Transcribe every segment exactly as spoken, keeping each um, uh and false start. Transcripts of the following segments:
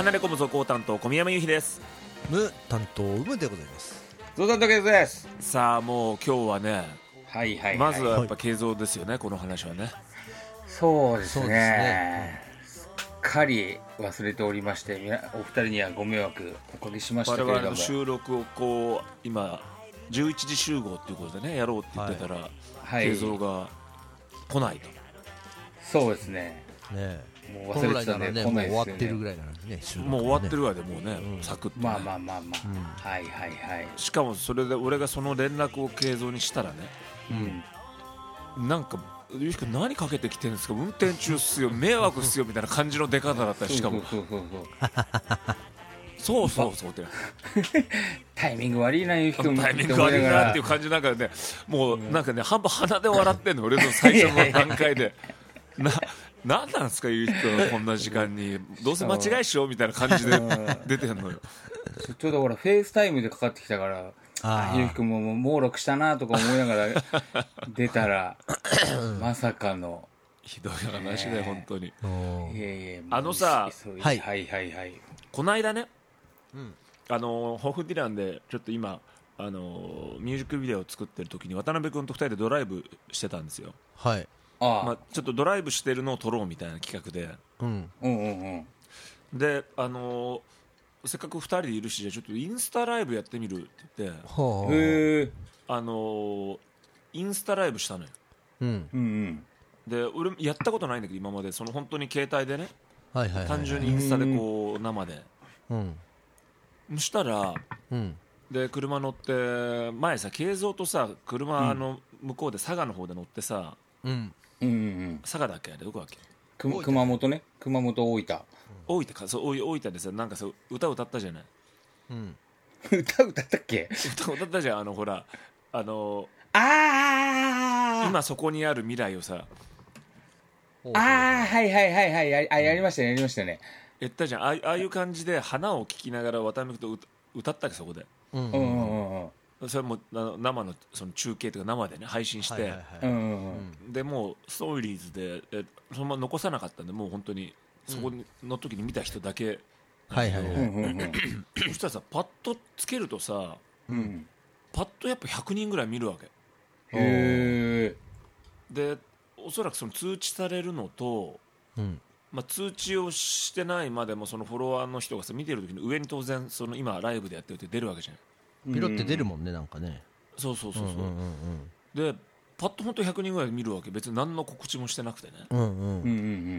離れ込む続行担当小宮山由紀です。 無担当うむでございます。 ゾウさんだけです。 さあもう今日はね、 はいはいはい、 まずはやっぱ慶三ですよね、はい、この話はね。 そうですね、 そうですね、 すっかり忘れておりまして、お二人にはご迷惑おかけしましたけれども、 我々の収録をこう今じゅういちじ集合っていうことでねやろうって言ってたら、はい、慶三が来ないと。 そうですね。 ねもう忘れてたんで、 ね、 来ないですよね。 もう終わってるぐらいなのにね、 ねもう終わってるわでもうね、うん、サクッと、ね、 まあまあまあまあ、うん、はいはいはい。 しかもそれで俺がその連絡を慶三にしたらね、うん、なんかゆうきくん何かけてきてるんですか、運転中っすよ迷惑っすよみたいな感じの出方だったり、しかもそうそうそうそうそうってタイミング悪いなゆうきくん、 タイミング悪いなっていう感じなんかね、もうなんかね半分鼻で笑ってんの俺の最初の段階でな何なんですかゆうきくんこんな時間にどうせ間違いしようみたいな感じで出てんのよ。 ちょうどほらフェイスタイムでかかってきたから、あゆうきくんももう猛録したなとか思いながら出たらまさかのひどい話で、本当に。いやいやあのさ、 はいはいはいはい、 この間ね、 うん、あのホフディランでちょっと今あのミュージックビデオを作ってる時に渡辺君とふたりでドライブしてたんですよ。 はい。 ああ、 まあ、ちょっとドライブしてるのを撮ろうみたいな企画で、 うんうんうんうん、であのせっかくふたりでいるしじゃあちょっとインスタライブやってみるって言って、 はあ、へえ、 あのインスタライブしたのよ。 うんうんうん、 で俺やったことないんだけど今までその本当に携帯でね、 はいはいはいはい、 単純にインスタでこう生で、うん、そしたら、うん、で車乗って前さ慶三とさ車の向こうで佐賀の方で乗ってさ、うんうんうん、佐賀だっけあれどこだっけ、 熊本ね、熊本大分、 大分か、そう大分でさなんかさ歌歌ったじゃない、 うん、歌歌ったっけ、 歌歌ったじゃん、あのほらあのあ今そこにある未来をさ、 ああはいはいはいはい や, あやりましたねやりましたね、 言ったじゃん、あああいう感じで花を聴きながら渡辺君と歌ったっけそこで、うんうんうんうん、それも生のその中継というか生でね配信して、はいはいはい、でもうストーリーズでえそのまま残さなかったんで、もう本当にそこの時に見た人だけ、 はいはいはいそしたらさパッとつけるとさ、うん、パッとやっぱひゃくにんぐらい見るわけ。 へーでおそらくその通知されるのと、うんまあ、通知をしてないまでもそのフォロワーの人がさ見てる時に上に当然その今ライブでやってるって出るわけじゃない、 ピロって出るもんね、なんかね。 そうそうそうそう、うんうんうんうん、でパッと本当ひゃくにんぐらい見るわけ、別に何の告知もしてなくてね、うんうんうんうん、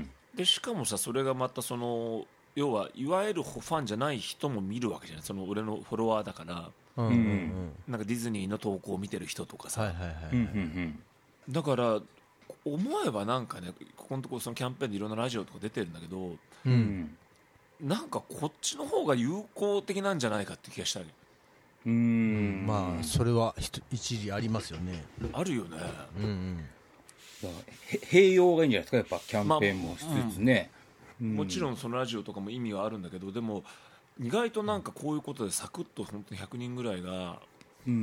でしかもさそれがまたその要はいわゆるファンじゃない人も見るわけじゃない、その俺のフォロワーだから、うんうんうん、なんかディズニーの投稿を見てる人とかさ、はいはいはいはい、だから思えばなんかねここのところそのキャンペーンでいろんなラジオとか出てるんだけど、うん、なんかこっちの方が有効的なんじゃないかって気がしたり、 うーん、まあそれは一理ありますよね。 あるよね、うんうん、 併用がいいんじゃないですか、やっぱキャンペーンもしつつね、 まあうん、もちろんそのラジオとかも意味はあるんだけど、でも意外となんかこういうことでサクッと本当にひゃくにんぐらいが、うんうんうん、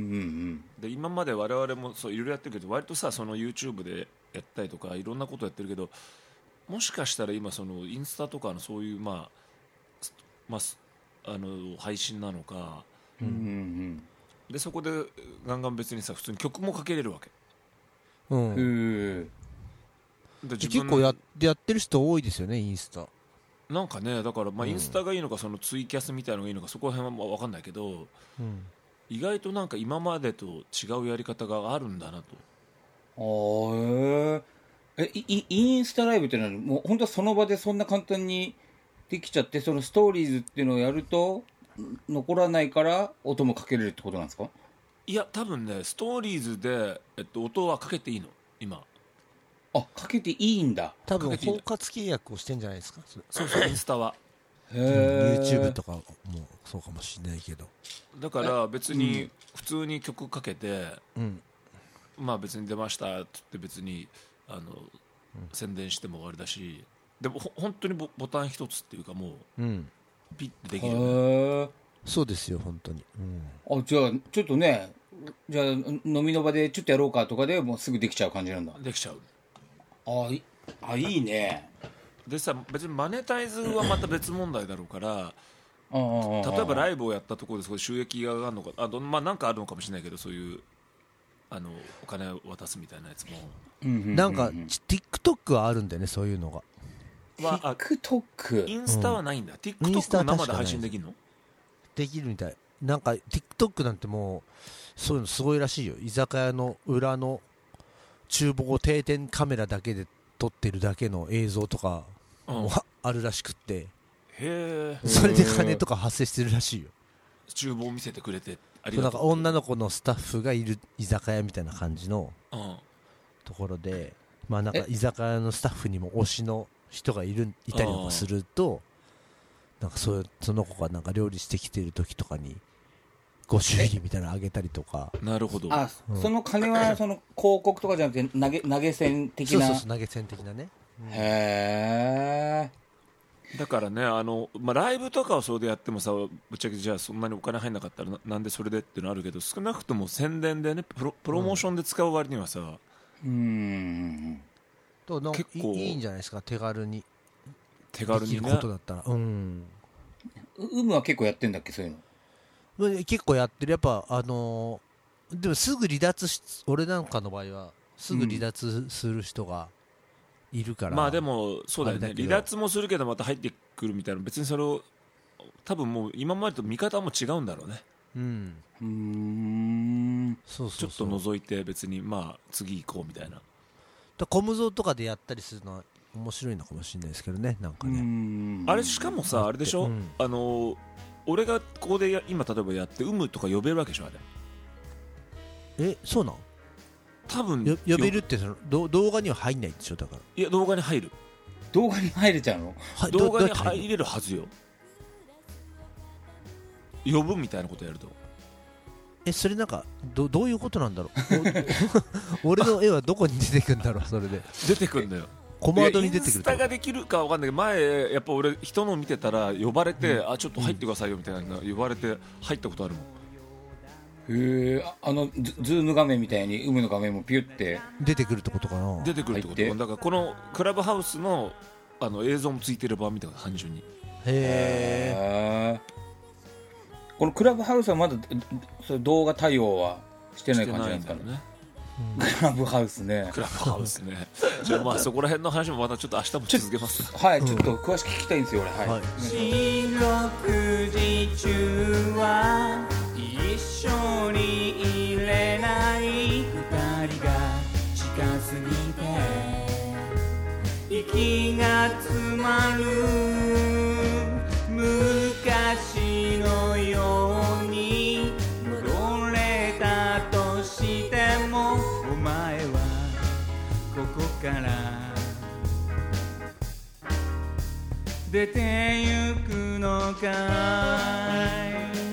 で今まで我々もそういろいろやってるけど割とさその YouTube でやったりとかいろんなことやってるけど、もしかしたら今そのインスタとかのそういうまあ、まあ、あの配信なのか、うんうんうん、でそこでガンガン別にさ普通に曲もかけれるわけ、うん、 で結構 や, やってる人多いですよねインスタなんかね。だからまあインスタがいいのかそのツイキャスみたいなのがいいのかそこら辺は分かんないけど、うん、意外となんか今までと違うやり方があるんだなと。 あーえイインスタライブってのはもう本当はその場でそんな簡単にできちゃって、そのストーリーズっていうのをやると残らないから音もかけれるってことなんですか？ いや多分ねストーリーズで、えっと、音はかけていいの今。 あ、かけていいんだ。 多分包括契約をしてんじゃないですか。 そうそうインスタはへ、うん、YouTube とかもそうかもしれないけど、 だから別に普通に曲かけて、うん、まあ別に出ましたって言って別にあの、うん、宣伝しても終わりだし、でもほ本当に ボ, ボタン一つっていうかもう、うん、ピッてできる、ね、 そうですよ本当に、 うん、あじゃあちょっとねじゃあ飲みの場でちょっとやろうかとかでもうすぐできちゃう感じなんだ。 できちゃう。 あいあいいね。 でさ別にマネタイズはまた別問題だろうから例えばライブをやったところでそこで収益が上がるのかあど、まあ、なんかあるのかもしれないけどそういうあのお金を渡すみたいなやつもなんか TikTok はあるんだよねそういうのが。 まあ、TikTok インスタはないんだ、うん、TikTok は生で配信できるの？ できるみたい。なんか TikTok なんてもうそういうのすごいらしいよ。居酒屋の裏の厨房を定点カメラだけで撮ってるだけの映像とかもあるらしくって、 へーそれで金とか発生してるらしいよ。 厨房を見せてくれてありそうがとう。 なんか女の子のスタッフがいる居酒屋みたいな感じのところで、まあなんか居酒屋のスタッフにも推しの人がいるいたりとかすると、なんかそうその子がなんか料理してきてる時とかにご祝儀みたいなのあげたりとか。 なるほど。 あ、うん、その金はその広告とかじゃなくて投げ投げ銭的な。 そうそうそう投げ銭的なね。 うん、へー。だからねあの、まあ、ライブとかをそれでやってもさぶっちゃけじゃあそんなにお金入んなかったら な, なんでそれでっていうのあるけど少なくとも宣伝でねプ ロ, プロモーションで使う割にはさ、 うん、うんとなんか結構いいんじゃないですか手軽に手軽にねできることだったら。うん有無は結構やってんだっけそういうの。結構やってるやっぱあのー、でもすぐ離脱し俺なんかの場合はすぐ離脱する人がいるから、 うん、まあでもそうだよね離脱もするけどまた入ってくるみたいな別にそれを多分もう今までと見方も違うんだろうね。 うんうーんそうそうそうちょっと覗いて別にまあ次行こうみたいなだコムゾーとかでやったりするのは面白いのかもしれないですけどねなんかね。 うんあれしかもさあれでしょ、うん、あの俺がここでや今例えばやって有無とか呼べるわけでしょあれ。えそうなん多分よ呼べるってそのど動画には入んないんでしょだから。 いや動画に入る動画に入れちゃうの、 はい、動画に入れるはずよ呼ぶみたいなことやると。 えそれなんか ど, どういうことなんだろう俺の絵はどこに出てくるんだろうそれで出てくるんだよコマードに出てくる。インスタができるかわかんないけど前やっぱ俺人の見てたら呼ばれて、うん、あちょっと入ってくださいよみたいな呼ばれて入ったことあるもん。 へえあの ズ, ズーム画面みたいに有無の画面もピュって出てくるってことかな。 出てくるってことだからこのクラブハウス の, あの映像もついてる版みたいな単純に。 へえこのクラブハウスはまだそれ動画対応はしてない感じなんですかね。クラブハウスねクラブハウスねじゃあまあそこら辺の話もまたちょっと明日も続けますはいちょっと詳しく聞きたいんですよ俺。はい、はい、四六時中は一緒にいれない二人が近すぎて息が詰まる昔のように戻れたとしてもお前はここから出てゆくのかい。